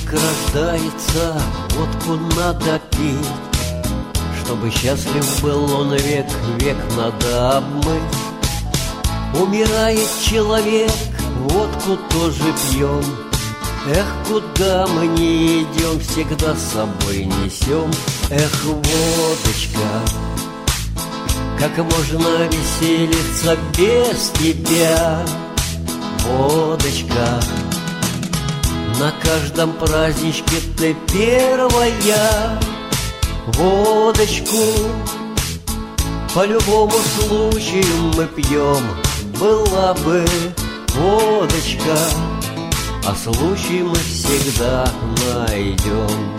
Мальчик рождается, водку надо пить, чтобы счастлив был он век, век надо обмыть. Умирает человек, водку тоже пьем. Эх, куда мы не идем, всегда с собой несем. Эх, водочка, как можно веселиться без тебя? Водочка, на каждом праздничке ты первая. Водочку по любому случаю мы пьем. Была бы водочка, а случай мы всегда найдем.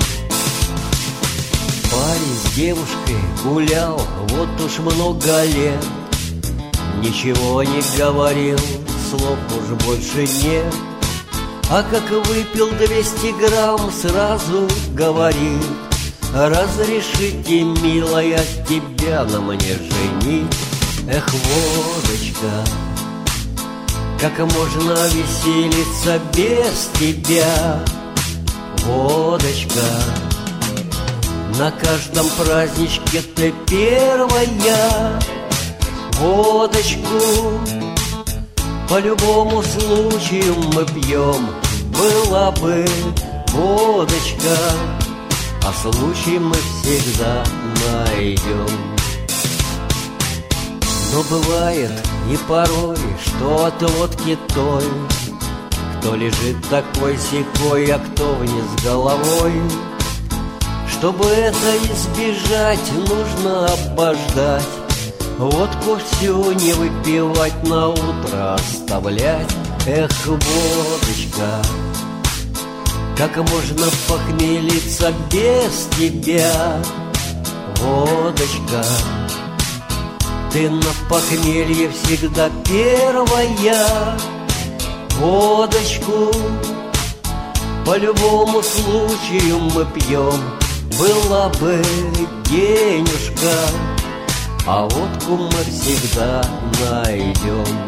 Парень с девушкой гулял вот уж много лет, ничего не говорил, слов уж больше нет. А как выпил 200 грамм, сразу говорит: разрешите, милая, тебя на мне женить. Эх, водочка, как можно веселиться без тебя? Водочка, на каждом праздничке ты первая. Водочку по любому случаю мы пьем. Была бы водочка, а случай мы всегда найдем. Но бывает и порой, что от водки той, кто лежит такой-сякой, а кто вниз головой. Чтобы это избежать, нужно обождать, водку всю не выпивать, на утро оставлять. Эх, водочка, как можно похмелиться без тебя? Водочка, ты на похмелье всегда первая. Водочку по любому случаю мы пьем. Была бы денежка, а водку мы всегда найдем.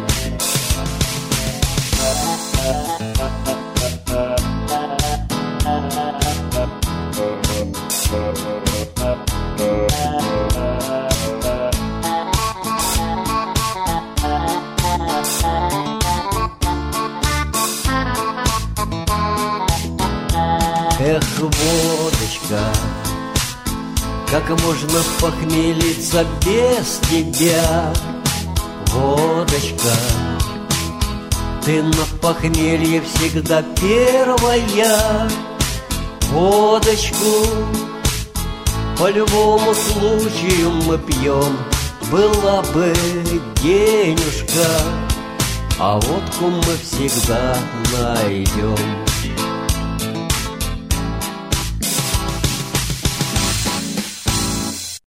Эх, водочка, как можно похмелиться без тебя? Водочка, ты на похмелье всегда первая. Водочку по любому случаю мы пьем. Была бы денежка, а водку мы всегда найдем.